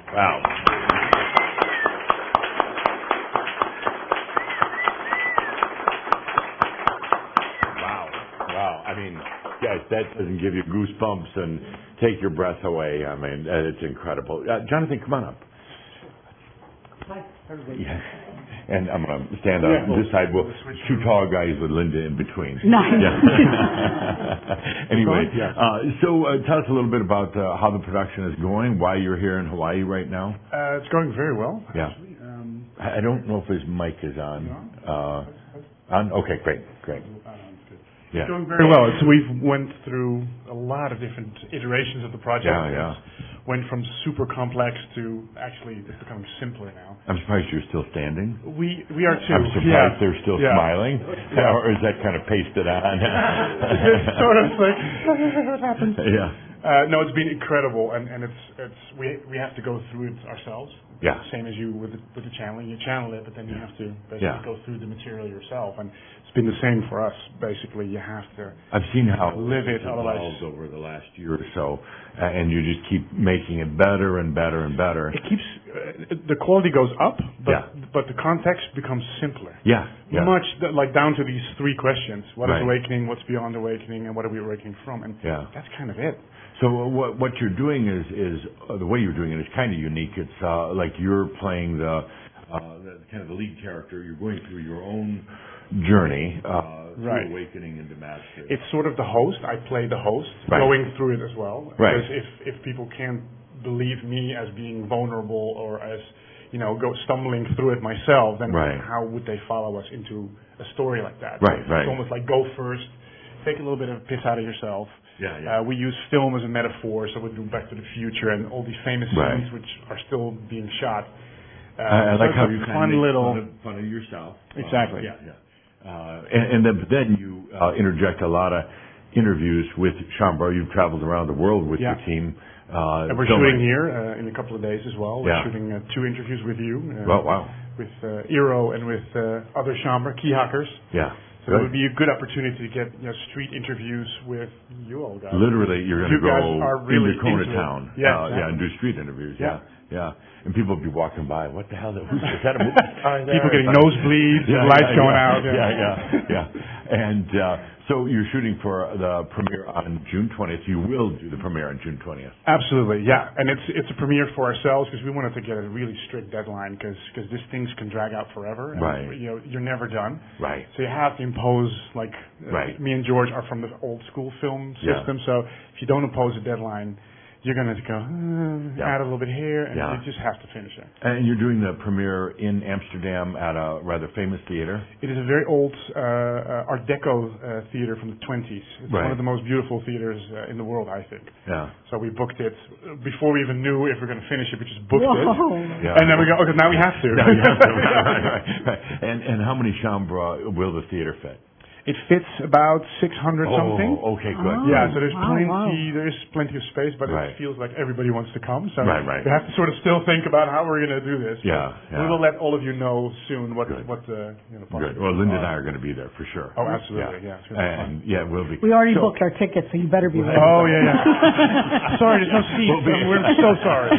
Wow. Wow. Wow. I mean, guys, that doesn't give you goosebumps and take your breath away. I mean, uh, it's incredible. Uh, Jonathan, come on up. Hi, everybody. Yeah. And I'm going to stand on Yeah. this side. Well, two tall guys with Linda in between. Nice. Yeah. Anyway, uh, so uh, tell us a little bit about uh, how the production is going, why you're here in Hawaii right now. Uh, it's going very well, Yeah. actually. Um, I I don't know if his mic is on. Uh, on? Okay, great, great. Yeah. It's going very well. It's, we've went through a lot of different iterations of the project. Yeah, yeah. It's went from super complex to actually it's becoming simpler now. I'm surprised you're still standing. We we are too. I'm surprised yeah. they're still yeah. smiling. Yeah. Or is that kind of pasted on? It's sort of like what happened. Yeah. Uh, no, it's been incredible, and, and it's it's we we have to go through it ourselves. Yeah. Same as you with the, with the channeling. You channel it, but then you have to basically Yeah. go through the material yourself, and it's been the same for us. Basically, you have to. I've seen how Live it, it's otherwise- evolved over the last year or so, uh, and you just keep making it better and better and better. It keeps uh, the quality goes up, but Yeah. but the context becomes simpler. Yeah. Yeah. Much th- like down to these three questions: what is Right. awakening? What's beyond awakening? And what are we awakening from? And Yeah. that's kind of it. So uh, what what you're doing is is uh, the way you're doing it is kind of unique. It's uh, like you're playing the, uh, the kind of the lead character. You're going through your own journey uh, through Right. awakening into mastery. It's sort of the host. I play the host, Right. going through it as well. Right. Because if if people can't believe me as being vulnerable or as you know go stumbling through it myself, then Right. how would they follow us into a story like that? Right, right. It's almost like go first, take a little bit of a piss out of yourself. Yeah, yeah. Uh, we use film as a metaphor, so we do Back to the Future and all these famous Right. scenes which are still being shot. Uh, I, I so like it's how a you kind fun of make little. fun of, fun of yourself. Exactly. Uh, yeah, yeah. Uh, and, and then, but then you uh, interject a lot of interviews with Shaumbra. You've traveled around the world with Yeah. your team. Uh, And we're filming. shooting here uh, in a couple of days as well. We're Yeah. shooting uh, two interviews with you. Uh, Well, wow. With uh, Eero and with uh, other Shaumbra, key hackers. Yeah. So it would be a good opportunity to get you know, street interviews with you all guys. Literally, you're going You to guys go are really into Kona into it. Town. Yeah, uh, yeah, exactly. and do street interviews. Yeah. Yeah. yeah, And people will be walking by. What the hell? Who's is that? A movie? People getting nosebleeds, Yeah, lights yeah, going yeah. out. Yeah, yeah, yeah. And uh, so you're shooting for the premiere on June twentieth. You will do the premiere on June twentieth. Absolutely, yeah. And it's it's a premiere for ourselves because we wanted to get a really strict deadline because these things can drag out forever. And, Right. You know, you're never done. Right. So you have to impose like uh, Right. me and George are from the old school film Yeah. system. So if you don't impose a deadline, you're going to go uh, Yeah. add a little bit here, and Yeah. you just have to finish it. And you're doing the premiere in Amsterdam at a rather famous theater. It is a very old uh, uh, Art Deco uh, theater from the twenties. It's Right. one of the most beautiful theaters uh, in the world, I think. Yeah. So we booked it uh, before we even knew if we are going to finish it. We just booked it, Whoa. Yeah. and then we go, okay, now we have to. Now you have to. Right, right, right, right. And and how many Shaumbra will the theater fit? It fits about six hundred something. Oh, okay, good. Oh. Yeah, so there's wow, plenty, wow. there's plenty of space, but Right. it feels like everybody wants to come. So Right, right. we have to sort of still think about how we're going to do this. Yeah, We yeah. will let all of you know soon what Good. what the you know. Good. Well, Linda and I are going to be there for sure. Oh, absolutely. Yeah, it's gonna be and yeah, we'll be. We already So- booked our tickets, so you better be ready. Oh yeah, yeah. Sorry, there's no seats. We'll be- We're so sorry.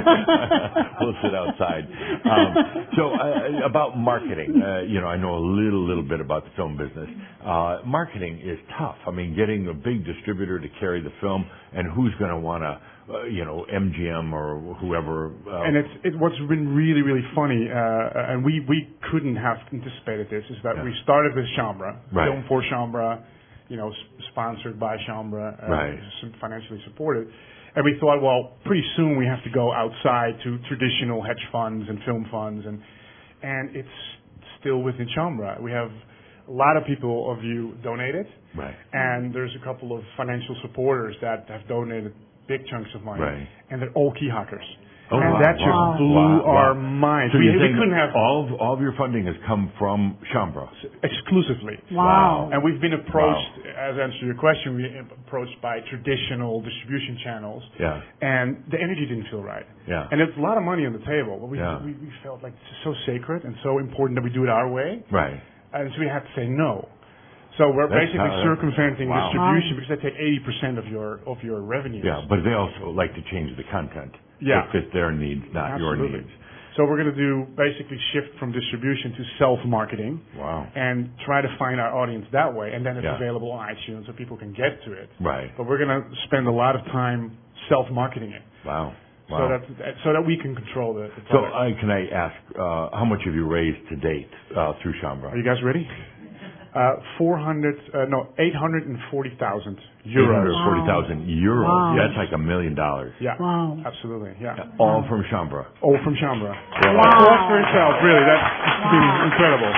we'll sit outside. Um, so uh, about marketing, uh, you know, I know a little, little bit about the film business. Uh, marketing is tough. I mean, getting a big distributor to carry the film, and who's going to want to, uh, you know, M G M or whoever. Uh, And it's it, what's been really really funny, uh, and we we couldn't have anticipated this, is that Yeah. we started with Shaumbra, Right. film for Shaumbra, you know, s- sponsored by Shaumbra, uh, Right. s- financially supported, and we thought, well, pretty soon we have to go outside to traditional hedge funds and film funds, and and it's still within Shaumbra. We have a lot of people of you donated, right. and there's a couple of financial supporters that have donated big chunks of money, Right. and they're all key hackers. Oh, and wow, that just wow, blew wow, our wow. minds. So we, you're we saying couldn't have all of, all of your funding has come from Shaumbra. exclusively. Wow. And we've been approached, as I answered your question, we approached by traditional distribution channels, Yeah. and the energy didn't feel right. Yeah. And it's a lot of money on the table, but we, Yeah. we, we felt like it's so sacred and so important that we do it our way, Right. and so we had to say no. So we're That's basically how- circumventing wow. distribution because they take eighty percent of your of your revenues. Yeah, but they also like to change the content. Yeah. that fit their needs, not Absolutely. your needs. So we're going to do basically shift from distribution to self-marketing Wow. and try to find our audience that way, and then it's Yeah. available on iTunes so people can get to it. Right. But we're going to spend a lot of time self-marketing it, Wow. so Wow. that so that we can control the, the So, product. uh, can I ask, uh, how much have you raised to date uh, through Shambra? Are you guys ready? Uh, four hundred, uh, no, eight hundred forty thousand eight euros. hundred forty thousand euros. Wow. That's like a million dollars. Yeah, Wow. absolutely, yeah. All from Shambra. All from Shambra. Wow. Applause for itself, really. That's been incredible.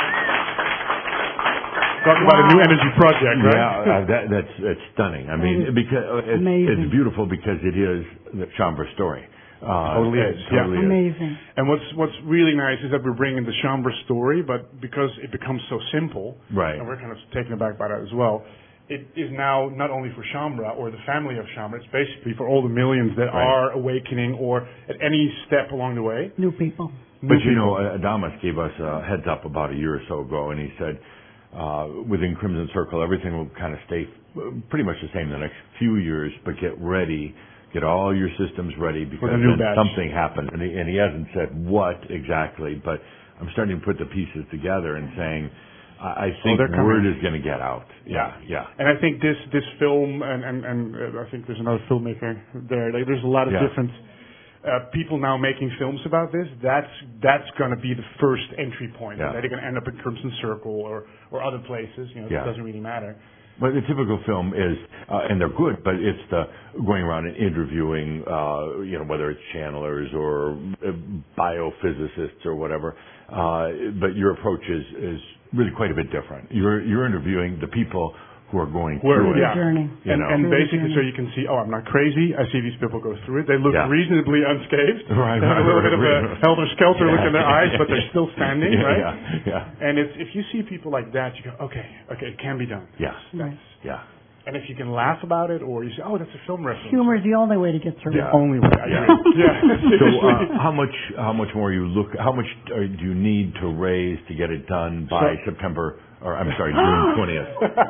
Talk about a new energy project, right? Yeah, uh, that, that's that's stunning. I mean, That is because uh, it's, amazing. it's beautiful because it is the Shambra story. Uh, Totally it is, Totally is. Amazing. And what's what's really nice is that we're bringing the Shambra story, but because it becomes so simple, Right. and we're kind of taken aback by that as well, it is now not only for Shambra or the family of Shambra, it's basically for all the millions that Right. are awakening or at any step along the way. New people. But New you know, people. uh, Adamas gave us a heads up about a year or so ago, and he said, uh, within Crimson Circle, everything will kind of stay uh, pretty much the same the next few years, but get ready, get all your systems ready because the new then batch. something happens. And he, and he hasn't said what exactly, but I'm starting to put the pieces together and saying, I, I think they're coming. word is going to get out. Yeah, yeah. And I think this this film, and and, and uh, I think there's another filmmaker there. Like, there's a lot of Yeah. different uh, people now making films about this. That's that's going to be the first entry point. Yeah. They're going to end up in Crimson Circle or or other places. You know, Yeah. it doesn't really matter. But the typical film is, uh, and they're good, but it's the going around and interviewing, uh, you know, whether it's channelers or uh, biophysicists or whatever. Uh, but your approach is, is really quite a bit different. You're, you're interviewing the people who are going Where- through it. yeah. Journey. You and know. and Through the basically, so journey. you can see, oh, I'm not crazy. I see these people go through it. They look Yeah. reasonably unscathed. Right, They have a right, little bit of a right. helter-skelter look in their Yeah. eyes, but they're still standing, Yeah, right? Yeah, yeah. And it's, if you see people like that, you go, okay, okay, it can be done. Yeah, Right. yeah. And if you can laugh about it, or you say, oh, that's a film reference. Humor is the only way to get through The it. only way. I Yeah. agree. Yeah. So, seriously. uh, how much, how much more you look, how much uh, do you need to raise to get it done by So- September, or I'm sorry, June twentieth?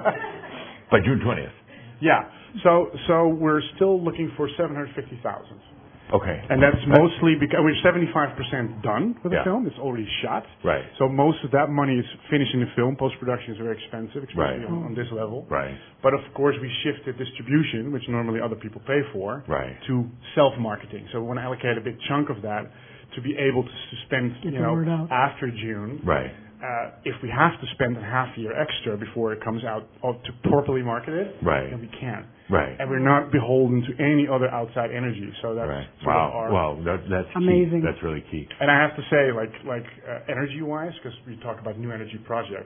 By June twentieth. Yeah. So so we're still looking for seven hundred fifty thousand. Okay. And that's mostly because we're seventy-five percent done with the Yeah. film. It's already shot. Right. So most of that money is finishing the film. Post-production is very expensive, especially Right. on, on this level. Right. But of course, we shifted distribution, which normally other people pay for, Right. to self-marketing. So we want to allocate a big chunk of that to be able to spend, Get you the know, word out. after June. Right. Uh, if we have to spend a half year extra before it comes out uh, to properly market it, Right. then we can. Right. And we're not beholden to any other outside energy. So that's Right. sort of Wow. our. Wow. That, that's key. Amazing. That's really key. And I have to say, like like uh, energy-wise, because we talk about new energy projects,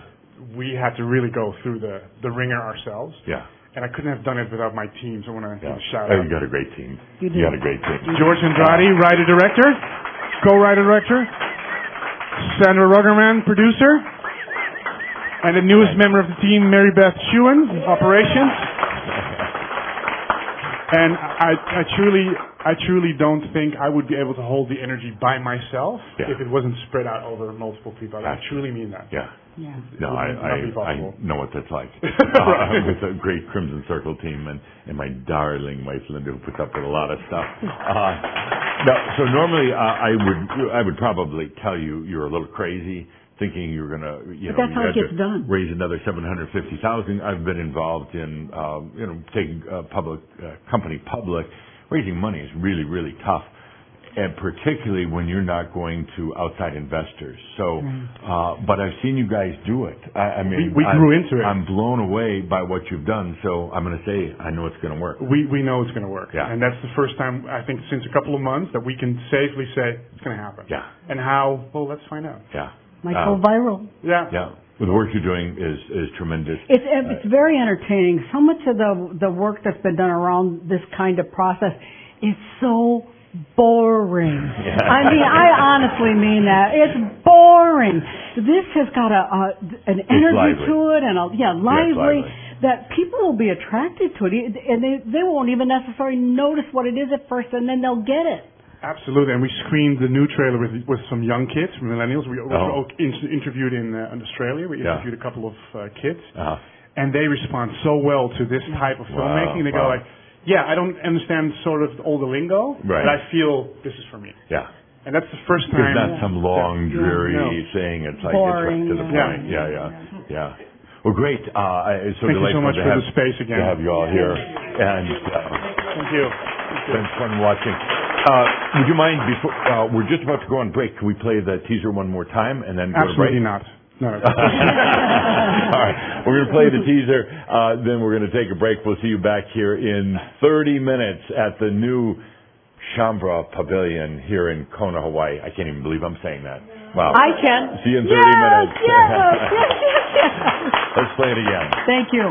we had to really go through the the ringer ourselves. Yeah. And I couldn't have done it without my team. So I want to Yeah. give a shout Oh, out. you got a great team. You do. got a great team. George Andrade, writer-director, co-writer-director, Sandra Ruggerman, producer, and the newest member of the team, Mary Beth Shewan, operations. And I, I truly, I truly don't think I would be able to hold the energy by myself Yeah. if it wasn't spread out over multiple people. I Gotcha. truly mean that. Yeah. Yeah. No, I, would not be I, I possible. know what that's like. Right. uh, with a great Crimson Circle team and, and my darling wife Linda who puts up with a lot of stuff. Uh, no, so normally uh, I would I would probably tell you you're a little crazy thinking you're gonna you But know that's how you it had gets to done. raise another seven hundred fifty thousand. I've been involved in um, you know taking a public uh, company public. Raising money is really really tough. And particularly when you're not going to outside investors. So, uh, but I've seen you guys do it. I, I mean, We- we I'm- grew into it. I'm blown away by what you've done. So I'm going to say I know it's going to work. We we know it's going to work. Yeah. And that's the first time I think since a couple of months that we can safely say it's going to happen. Yeah, And how? Well, let's find out. yeah, Might Uh, go viral. Yeah. yeah. The work you're doing is is tremendous. It's it's very entertaining. So much of the the work that's been done around this kind of process is so boring. Yeah. I mean, I honestly mean that. It's boring. This has got a, a an energy lively. to it, and a, yeah, lively, lively. that people will be attracted to it, and they they won't even necessarily notice what it is at first, and then they'll get it. Absolutely. And we screened the new trailer with with some young kids, millennials. We also Oh. in- interviewed in, uh, in Australia. We Yeah. interviewed a couple of uh, kids, Uh-huh. and they respond so well to this type of Wow, filmmaking. They go wow. like, yeah, I don't understand sort of all the lingo, Right. but I feel this is for me. Yeah. And that's the first It's time. not some long, Yeah. dreary No. thing. It's like Boring, it's right to the yeah. point. Yeah, yeah, yeah. Well, great. Uh, I- it's so Thank you so delightful much to for have, the space again. to have you all here. And uh, Thank you. it's been fun watching. Uh, would you mind, before uh, we're just about to go on break, can we play the teaser one more time and then go Absolutely to break? not. No. no. All right, we're going to play the teaser, uh, then we're going to take a break. We'll see you back here in thirty minutes at the new Shambra Pavilion here in Kona, Hawaii. I can't even believe I'm saying that. Wow. I can. See you in thirty yes, minutes. Yes, yes, yes, yes. Let's play it again. Thank you.